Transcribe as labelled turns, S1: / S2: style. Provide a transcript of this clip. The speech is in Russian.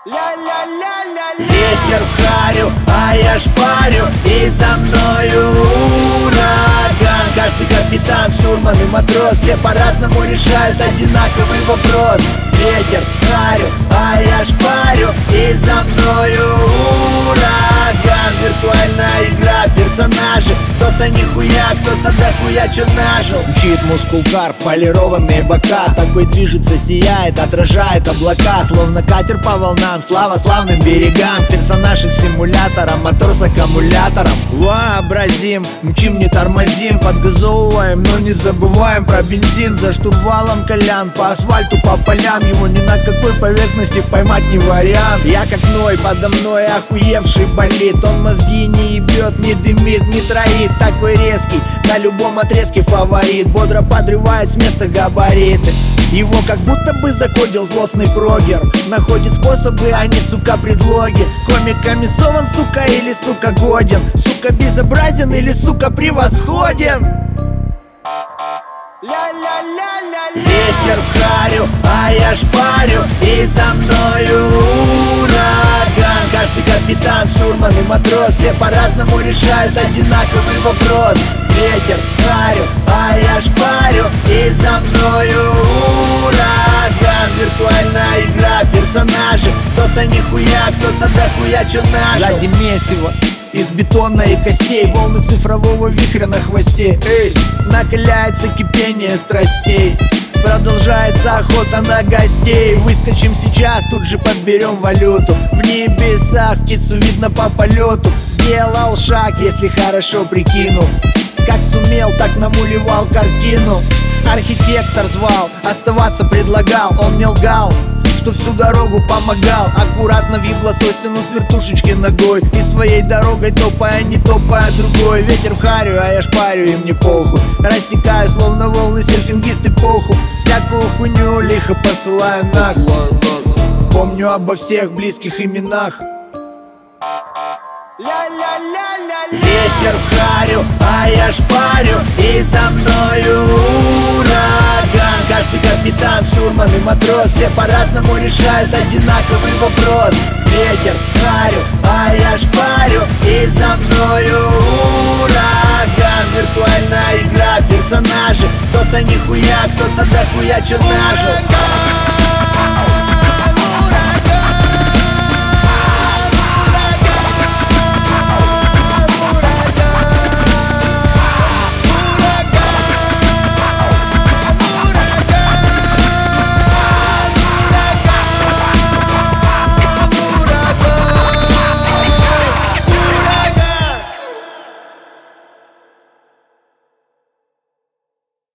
S1: Ветер в харю, а я шпарю, и за мною ураган. Каждый капитан, штурман и матрос, все по-разному решают одинаковый вопрос. Ветер в харю, а я шпарю, и за мною ураган. Виртуальная игра, персонажи, кто-то нихуя, кто-то дохуя чё нажил. Учит мускулкар, полированные бока, такой движется, сияет, отражает облака. Словно катер по волнам, слава славным берегам. Персонаж из симулятора, мотор с аккумулятором. Вообразим, мчим, не тормозим, подгазовываем, но не забываем про бензин. За штурвалом Колян, по асфальту, по полям, его ни на какой поверхности поймать не вариант. Я как Ной, подо мной охуевший болит. Он мозги не ебет, не дымит, не троит. Такой резкий, на любом отрезке фаворит. Бодро подрывает с места габариты. Его как будто бы закодил злостный прогер. Находит способы, а не, сука, предлоги. Комик комиссован, сука, или, сука, годен. Сука, безобразен или, сука, превосходен. Ветер в харю, а я шпарю, и за мною ураган. Каждый капитан, штурман и матрос, все по-разному решают одинаковый вопрос. Ветер в харю, а я шпарю, и за мною ураган. Виртуальная игра, персонажи, кто-то нихуя, кто-то дохуя чё нажил. Сзади месиво из бетона и костей, волны цифрового вихря на хвосте. Эй, накаляется кипение страстей, продолжается охота на гостей. Выскочим сейчас, тут же подберем валюту. В небесах птицу видно по полету. Сделал шаг, если хорошо прикинул. Как сумел, так намулевал картину. Архитектор звал, оставаться предлагал. Он не лгал, что всю дорогу помогал. Аккуратно въебла сосину с вертушечки ногой, и своей дорогой топая, не топая другой. Ветер в харю, а я шпарю, им не похуй. Рассекаю, словно волны, серфингисты поху. Всякую хуйню лихо посылаю нахуй. Помню обо всех близких именах. Ветер в харю, а я шпарю, и за мною ураган. Каждый капитан, штурман и матрос, все по-разному решают одинаковый вопрос. Ветер в харю, а я шпарю, и за мною ураган. Виртуальная игра, персонажи, кто-то нихуя, кто-то дохуя чё нажил.